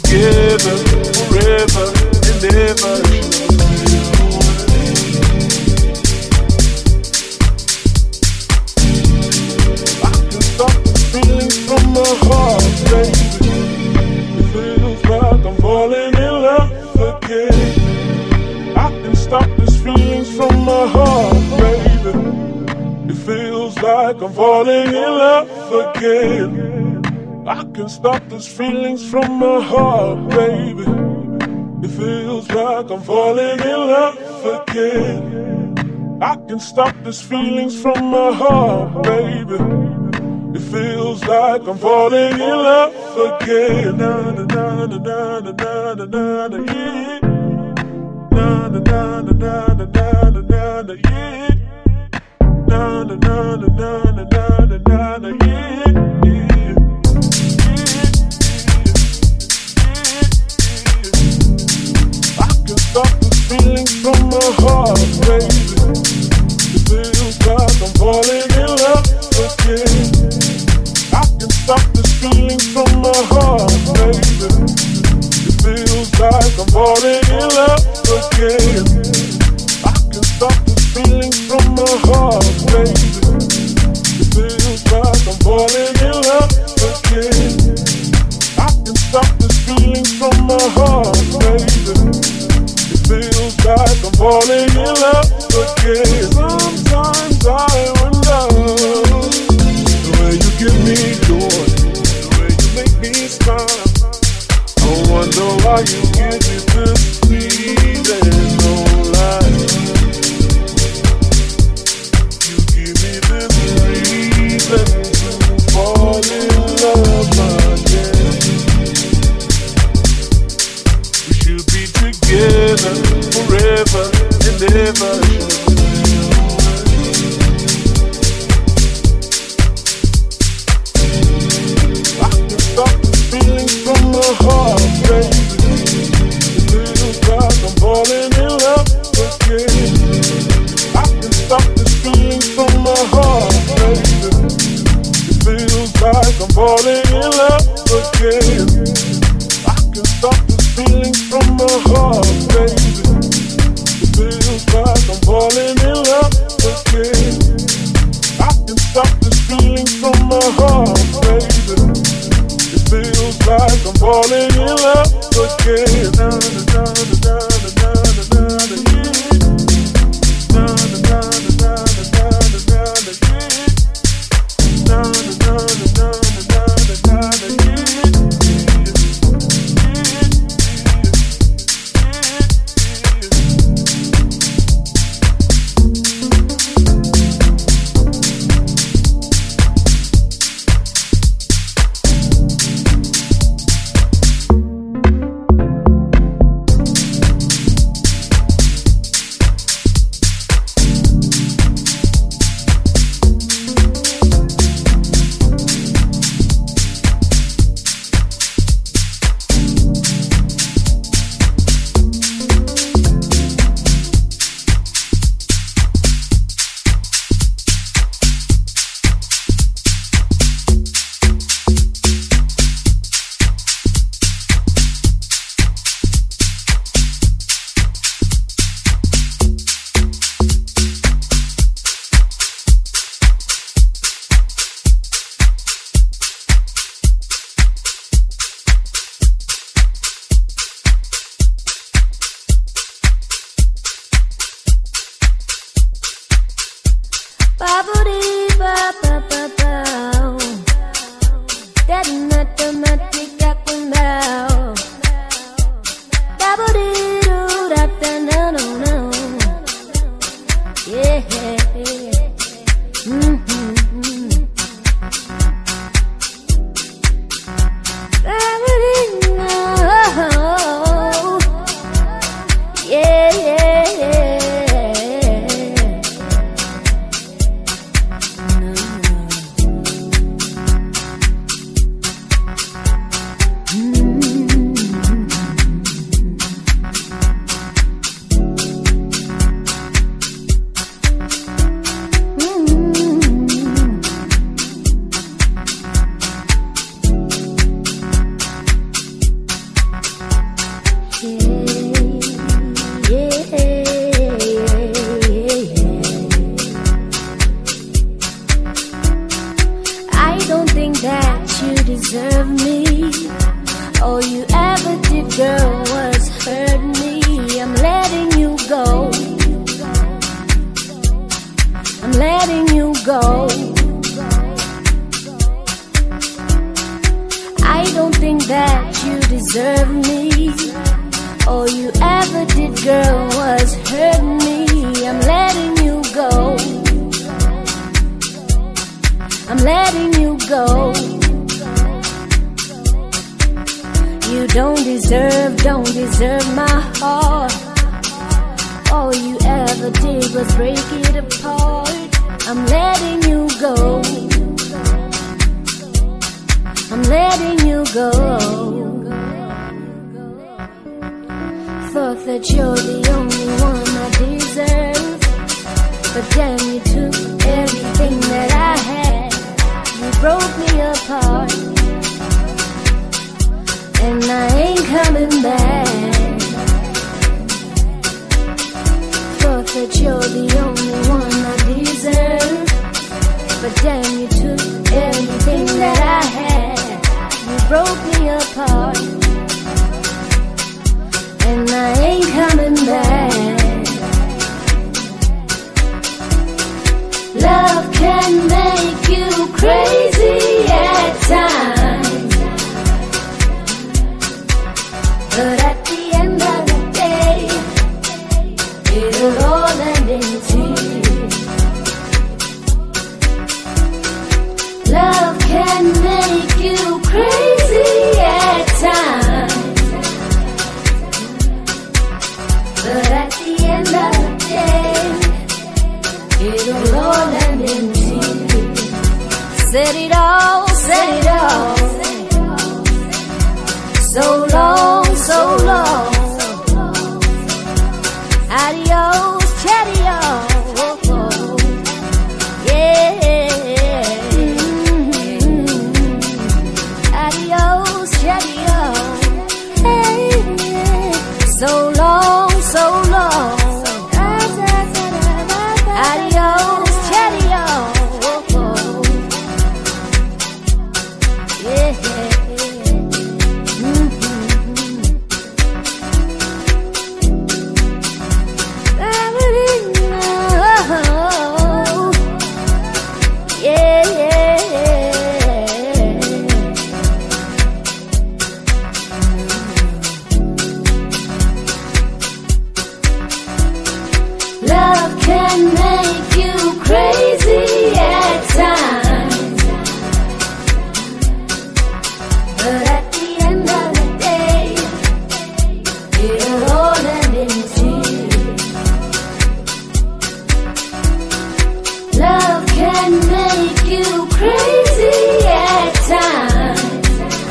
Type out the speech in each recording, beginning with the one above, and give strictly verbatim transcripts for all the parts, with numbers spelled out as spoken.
together forever and ever. I can stop the feelings from my heart, baby. It feels like I'm falling in love again. I can stop these feelings from my heart, baby. It feels like I'm falling in love again. I can stop these feelings from my heart, baby. It feels like I'm falling in love again. I can stop these feelings from my heart, baby. It feels like I'm falling in love again. Na na na na na na na na na yeah. Na na na na na na na na na yeah. Na na na na na na na na na yeah. Stop the feelings from my heart, baby. It feels like I'm falling in love again. I can stop this feeling from my heart, baby. It feels like I'm falling in love again. I can stop this feeling from my heart, baby. It feels like I'm falling in love again. I can stop this feeling from my heart, baby. Feels like I'm falling in love again. Sometimes I wonder the way you give me joy, the way you make me smile. I wonder why you give me this feeling, no lie. You give me this reason to fall in love again. We should be together forever and ever. I can stop the feelings from my heart, baby. It feels like I'm falling in love again. I can stop the feelings from my heart, baby. It feels like I'm falling in love again. I can stop the feelings from my heart, baby. It feels like I'm falling in love again. I can stop this feeling from my heart, baby. It feels like I'm falling in love again. Na na na na na na na na yeah. Na na na na na na na na yeah. Na na na na na na na yeah. ever did, girl, was hurt me. I'm letting you go. I'm letting you go. I don't think that you deserve me. All you ever did, girl, was hurt me. I'm letting you go. I'm letting you go. You don't deserve, don't deserve my heart. All you ever did was break it apart. I'm letting you go. I'm letting you go. Thought that you're the only one I deserve, but damn, you took everything that I had. You broke me apart, and I ain't coming back. Thought that you're the only one I deserve, but damn, you took everything that I had. You broke me apart, and I ain't coming back. Love can make you crazy at times, but at the end of the day, it'll all end in tears. Love can make you crazy at times, but at the end of the day, it'll all end in tears. Said it all, said it all. So long, so long. Adios, cheerio. Yeah. Mm-hmm. Adios, cheerio. Hey. So long, so long. Adios, cheerio. Yeah. Love can make you crazy at times, but at the end of the day, it'll all end in tears. Love can make you crazy at times,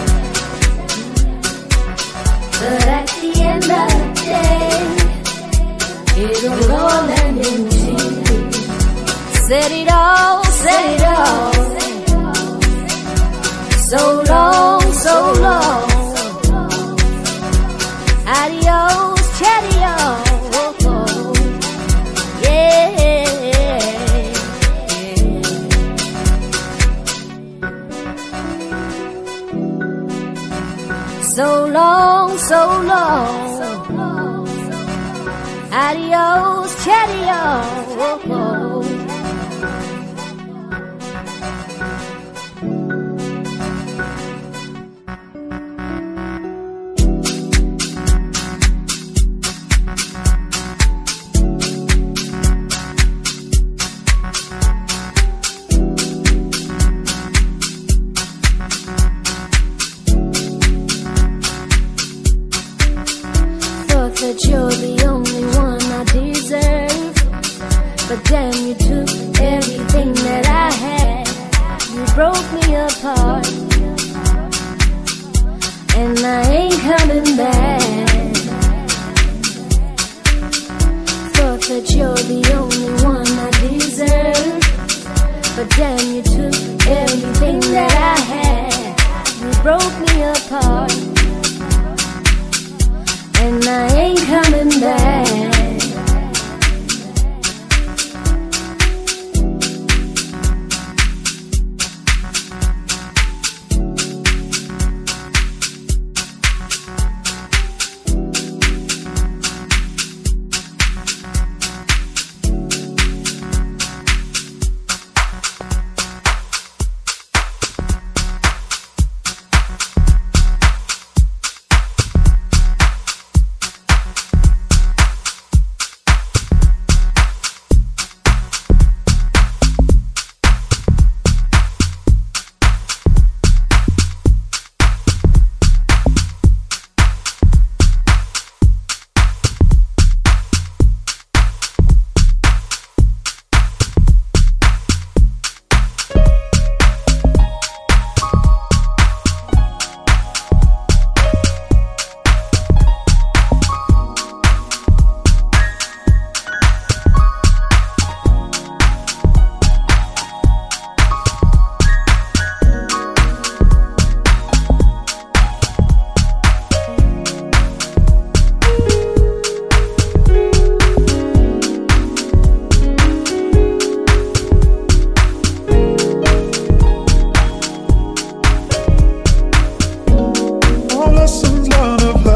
but at the end of the day, it'll all end in tears. Said it all, said it all. So long, so long. Adios, cheerio. Yeah. So long, so long. Adios, cheerio. Thought that you're the only one I deserve, but damn, you took everything that I had. You broke me apart, and I ain't coming back. Thought that you're the only one I deserve, but damn, you took everything that I had. You broke me apart, and I ain't coming back.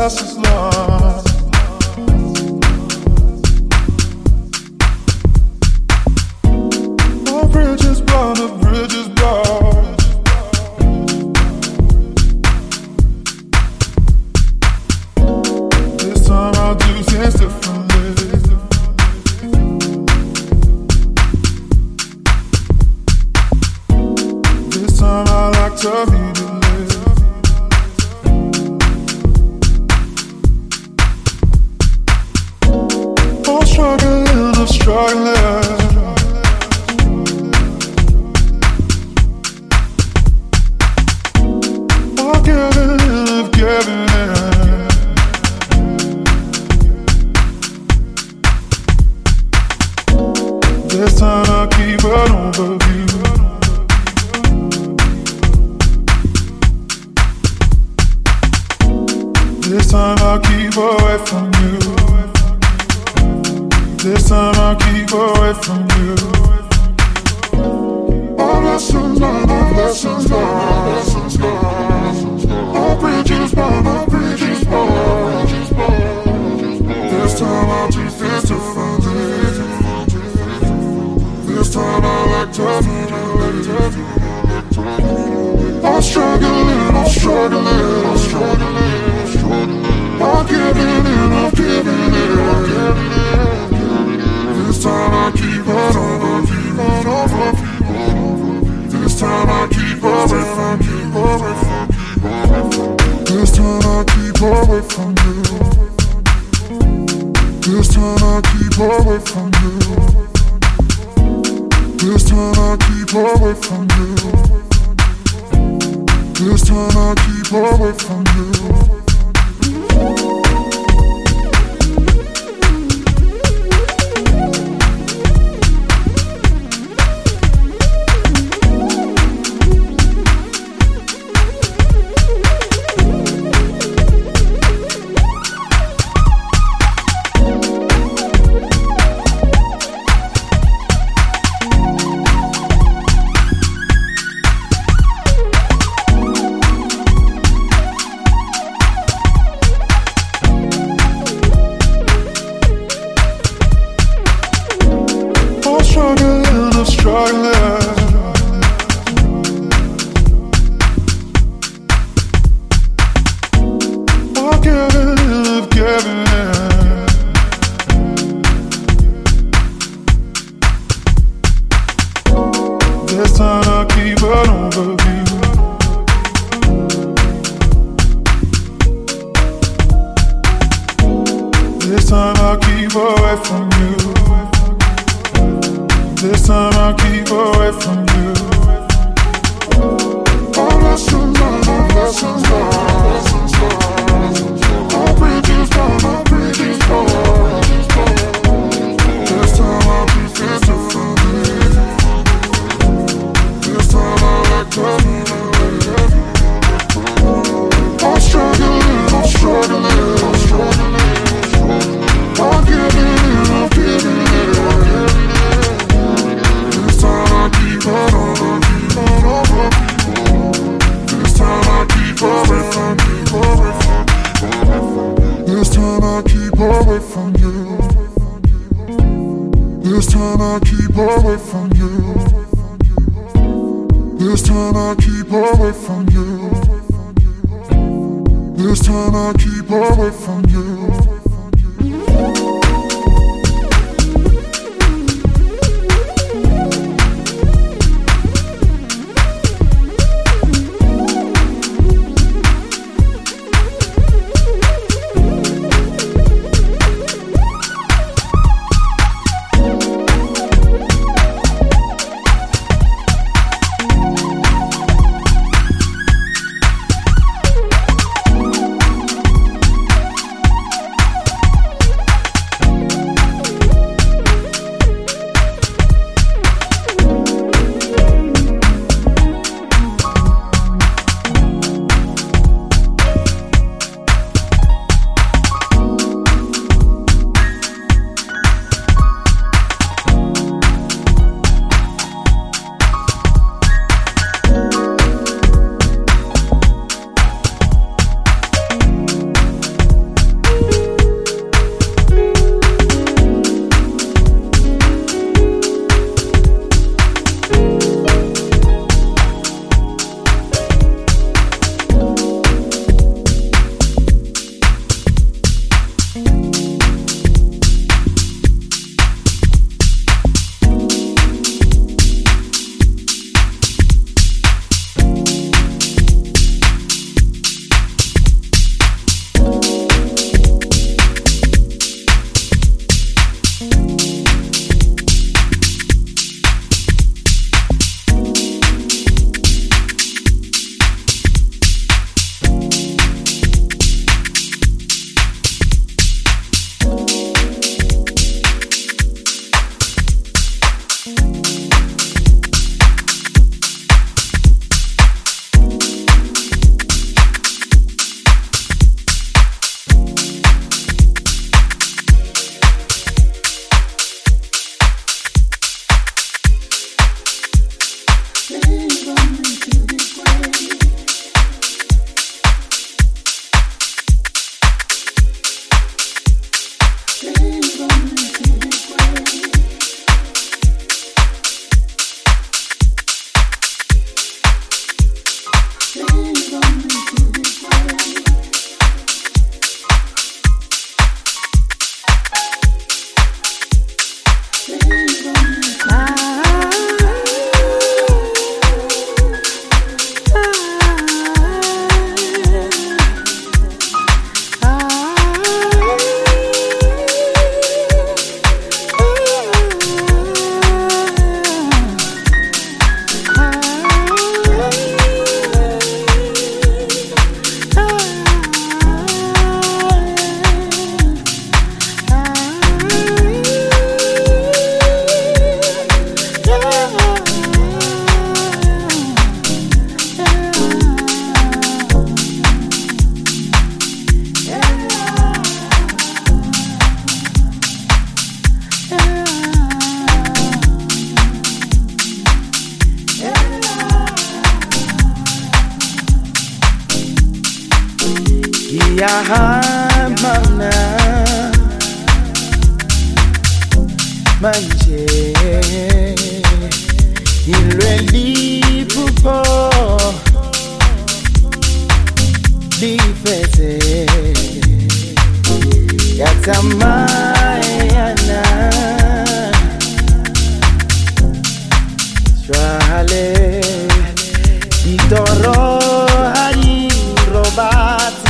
lessons learned. My bridge is burned, the bridge is burned. This time I'll do things differently. This time I like to meet it. I'm struggling, I'm struggling. I'm giving in, I'm giving in. This time I'll keep an overview. This time I'll keep away from you. This time I'll keep away from you. All lessons learned, all lessons learned, lessons learned. All bridges burned, all bridges burned. This time I'll do things differently. This time I like to do it. I'm struggling, I'm struggling, I'm struggling. I'm giving in, I'm giving in, I'm giving in. This time I keep on over, keep on over. This time I keep away from, keep away from, keep away from. This time I keep away from you. This time I keep away from you. This time I keep away from you. This time I keep away from you. Yahamana manje ilweli pupo difese yatamayana swale ditoro hari robati.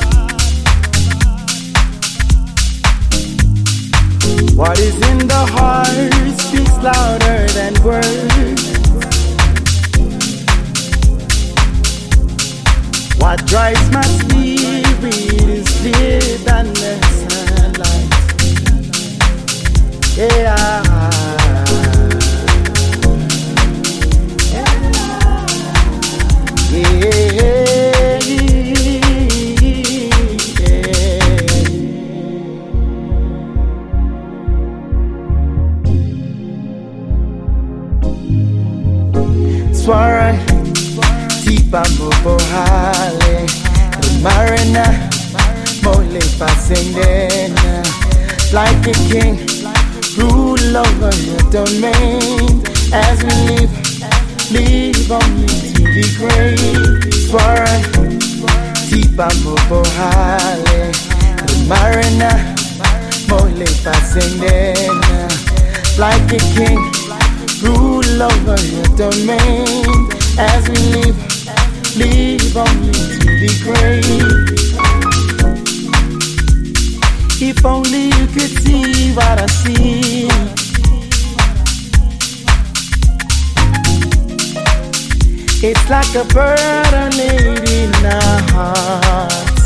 What is in the heart speaks louder than words. What drives my spirit is clearer than the sunlight. Yeah. Swaran, tipa mobohale, marina, mole pasendena, like a king, rule over your domain. As we live, live only to be great. Swaran, tipa mobohale, marina, mole pasendena, like a king. Rule over your domain. As we live, live only to be great. If only you could see what I see. It's like a burden in our hearts.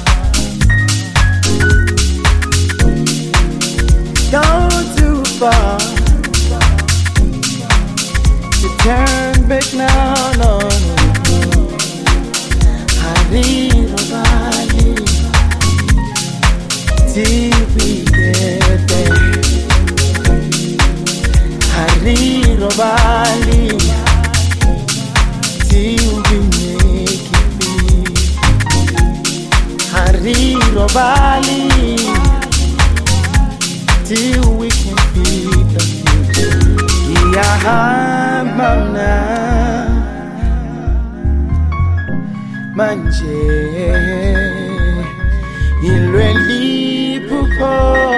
Go too far. Turn back now, no, no. Hariro Bali, till we get there. Hariro Bali, till we make it big. Hariro Bali, till we can feed the future. Yahamana manje ilweli pupo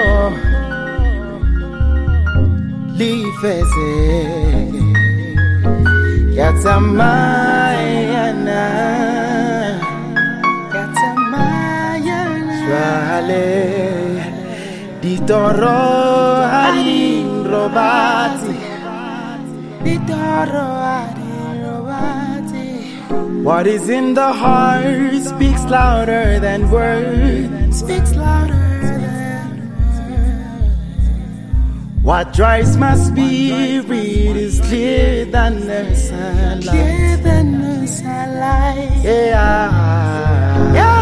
lifeze yatamayana yatamayana swale ditoro harin robati. What is in the heart speaks louder than words. Speaks louder than words. What drives my spirit is clearer than the sunlight. Clearer than the sunlight. Yeah. Yeah.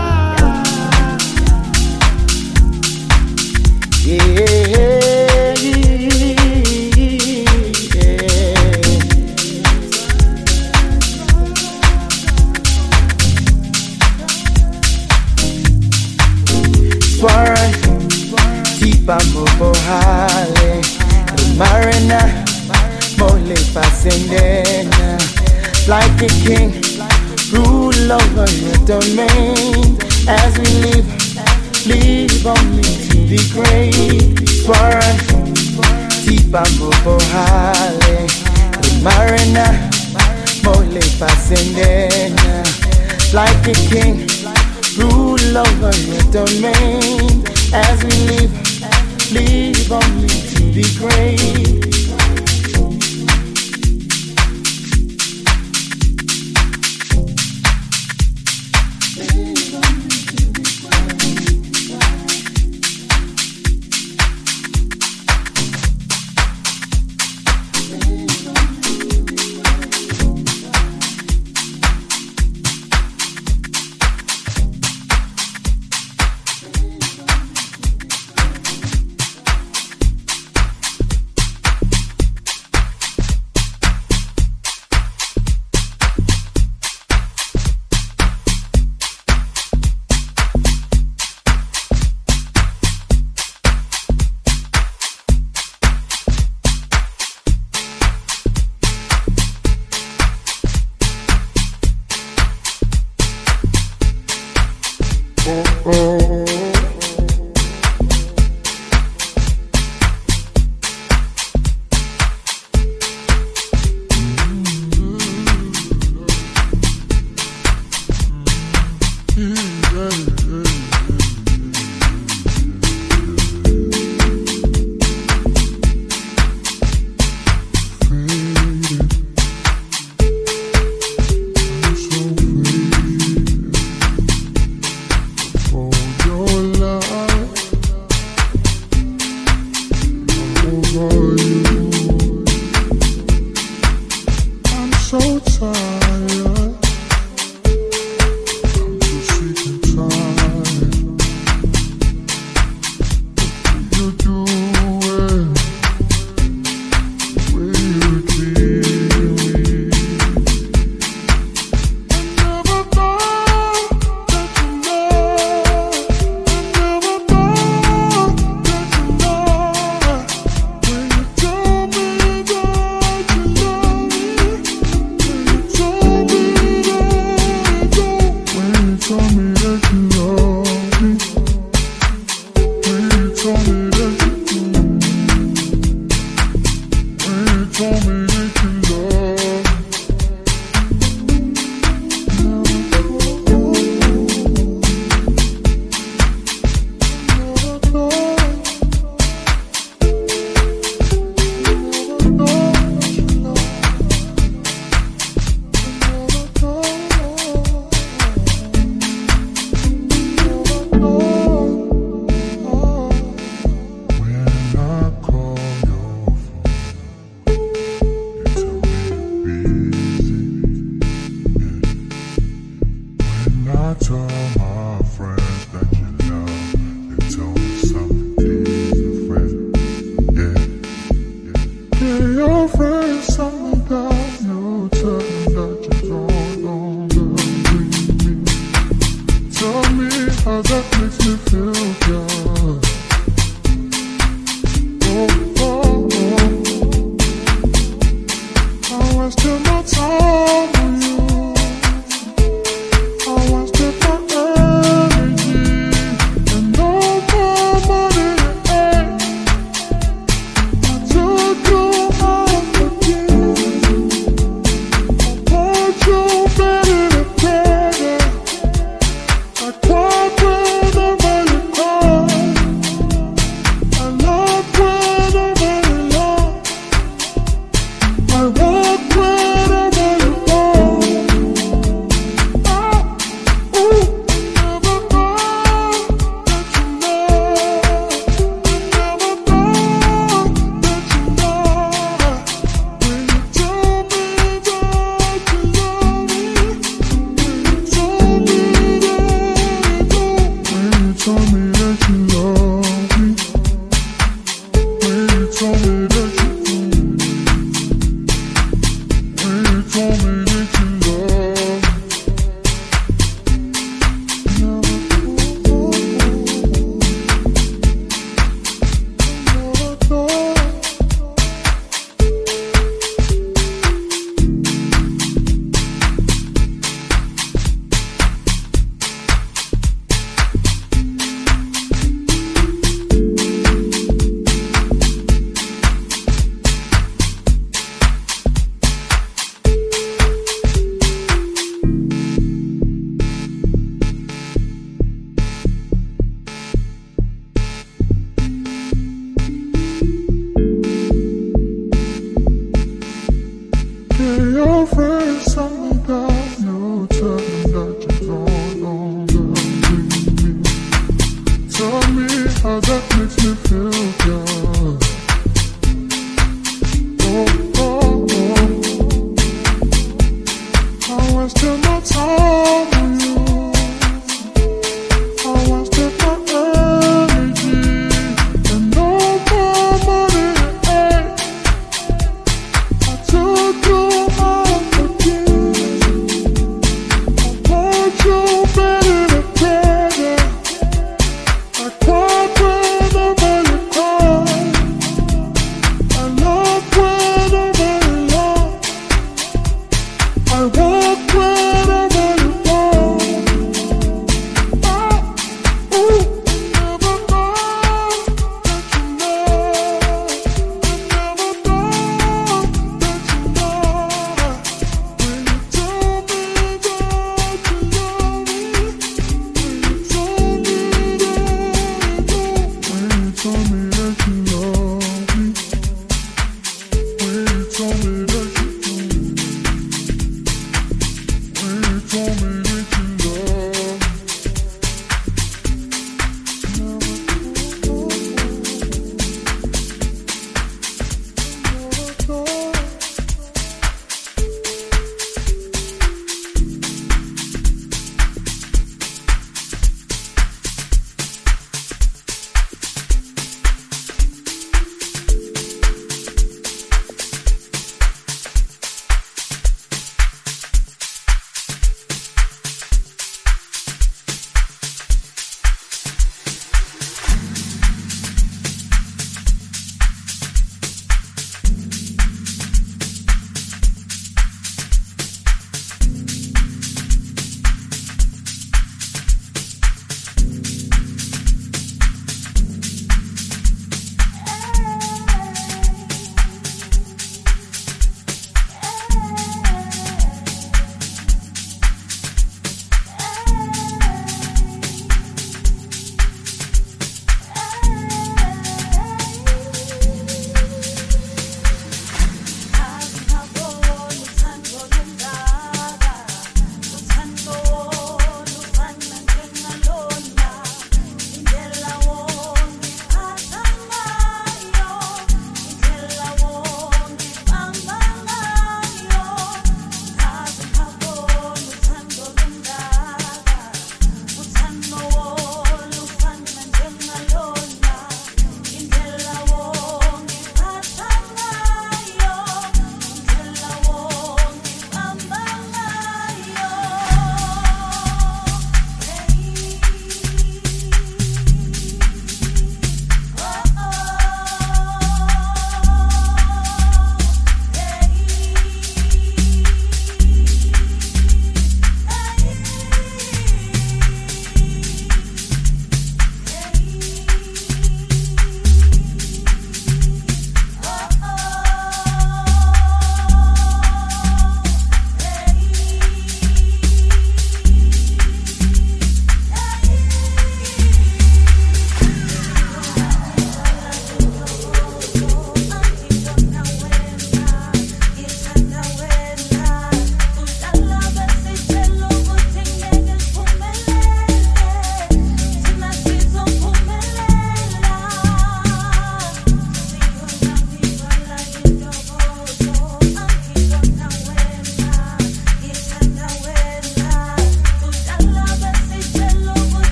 Yeah. Swaran, tipa mobohale, marina, mole pasendena, like a king, rule over your domain. As we live, live only to be great. Swaran, tipa mobohale, marina, mole pasendena, like a king. Rule over your domain. As we live, live only to be great. Cry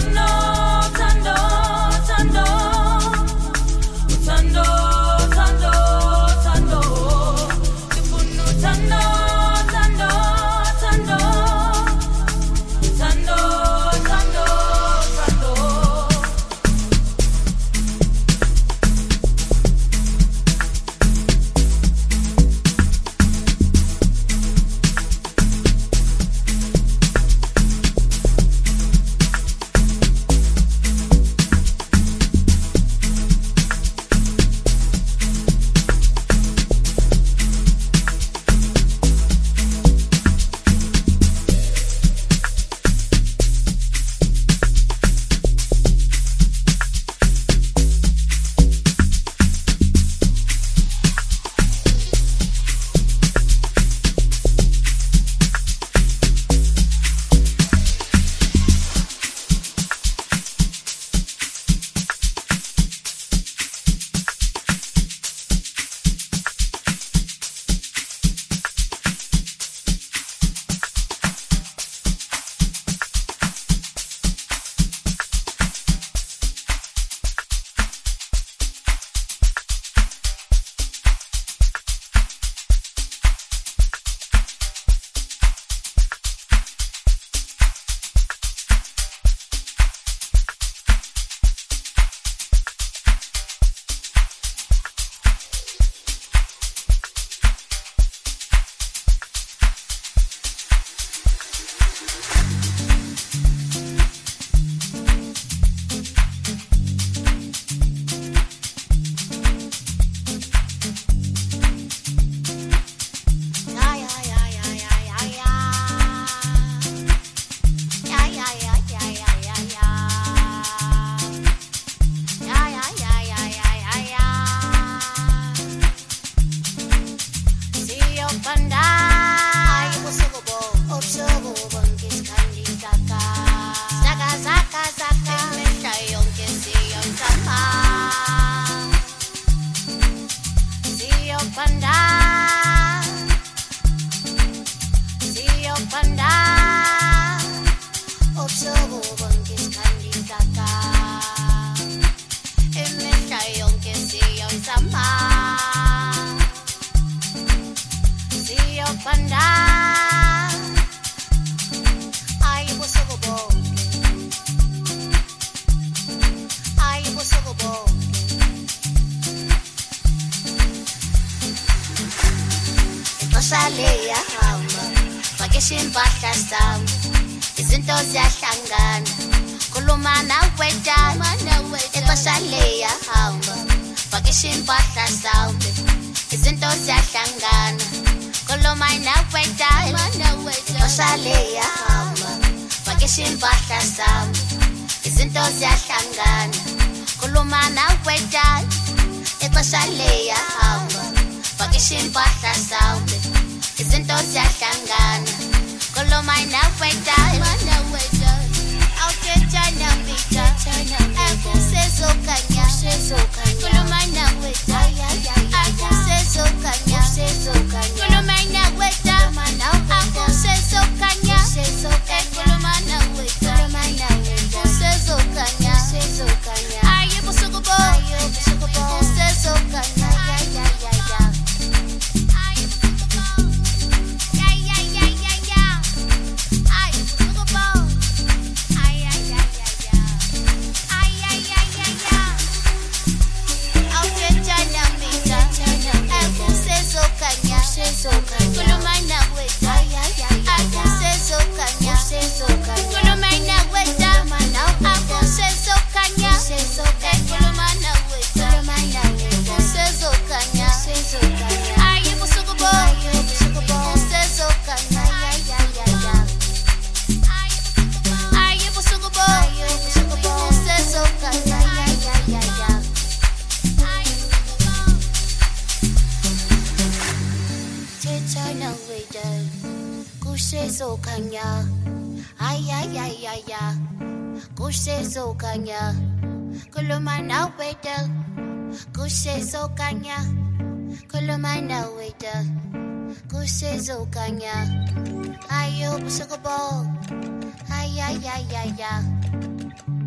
Ayo, busuk kebo. Ay, ay, ay, ay, ay.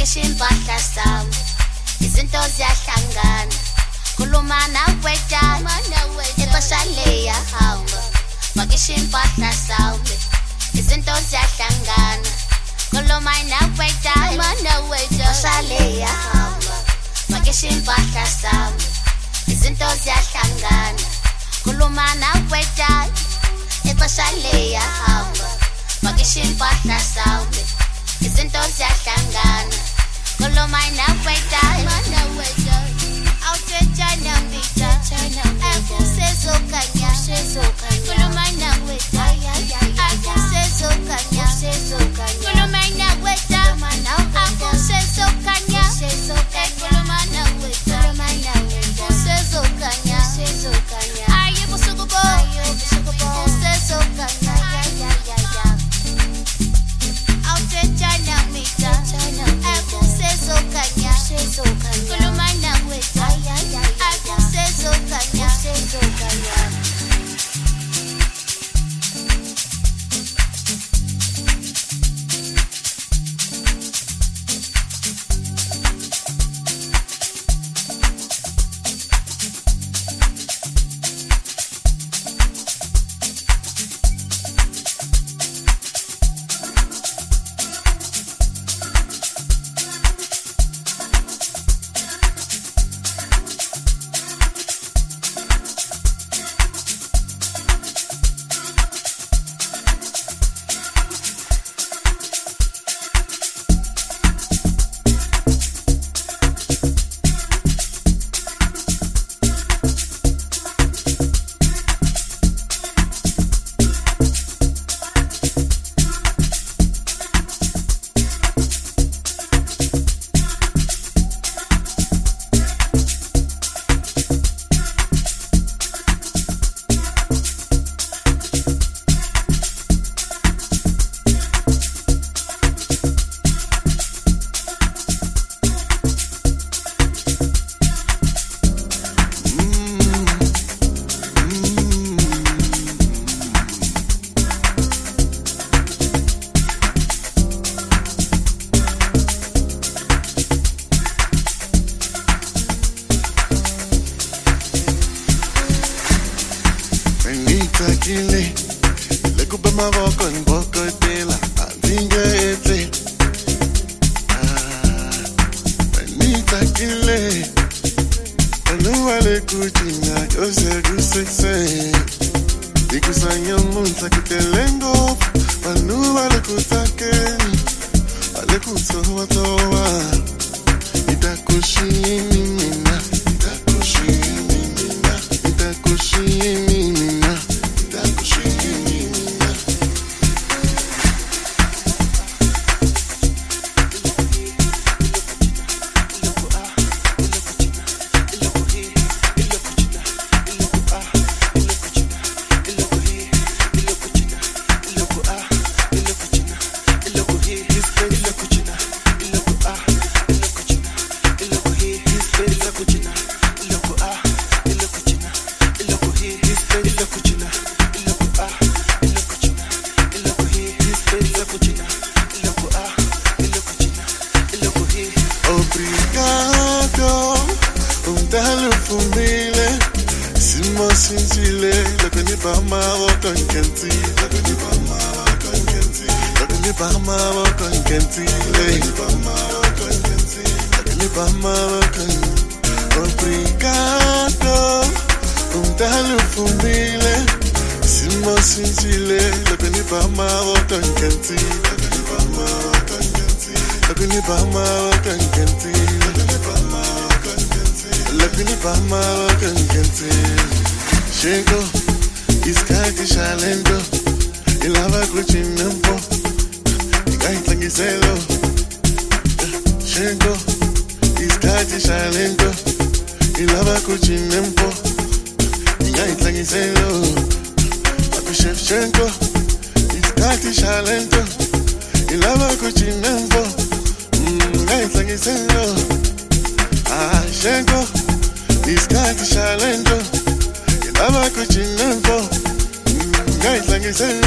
pakisha impahla sami izinto ziyahlangana khuluma nawe dala ixesha liyahamba pakisha impahla sami izinto ziyahlangana khuluma nawe dala ixesha liyahamba pakisha impahla sami izinto ziyahlangana khuluma nawe dala ixesha liyahamba pakisha impahla sami izinto ziyahlangana khuluma nawe dala awuthetshana mbita akusezokanya khuluma nawe dala akusezokanya khuluma nawe dala akusezokanya khuluma nawe dala akusezokanya ayi busuku bo akusezokanya awuthetshana mbita akusezokanya khuluma nawe dala akusezokanya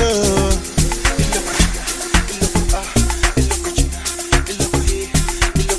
Iloko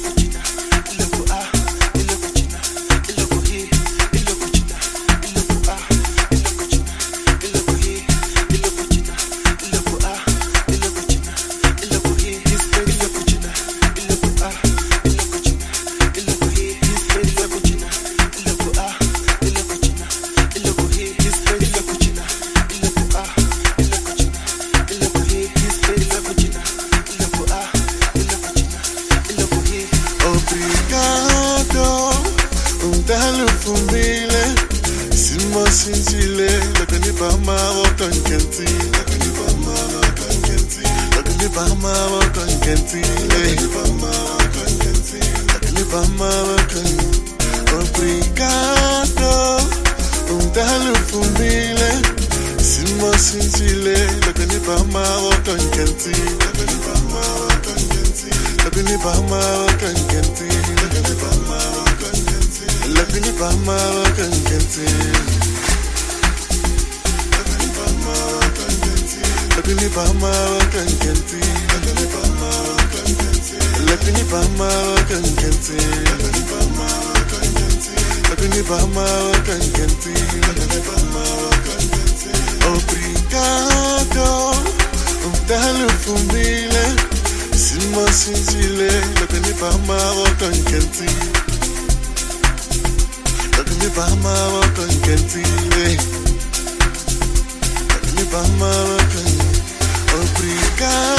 umdala ufumile simo sinjile lakini bama wokankenti lakini bama wokankenti lakini bama wokankenti lakini bama wokankenti lakini bama wokankenti obrigado umdala ufumile simo sinjile lakini bama wokankenti lakini bama wokankenti lakini bama wokankenti lakini bama wokankenti lakini bama wokankenti lakini bama wokankenti lakini bama wokankenti lakini bama wokankenti lakini bama wokankenti lakini bama wokankenti lakini bama wokankenti obrigado umdala ufumile simo sinjile lakini bama wokankenti lakini bama wokankenti lakini bama wokankenti obrigado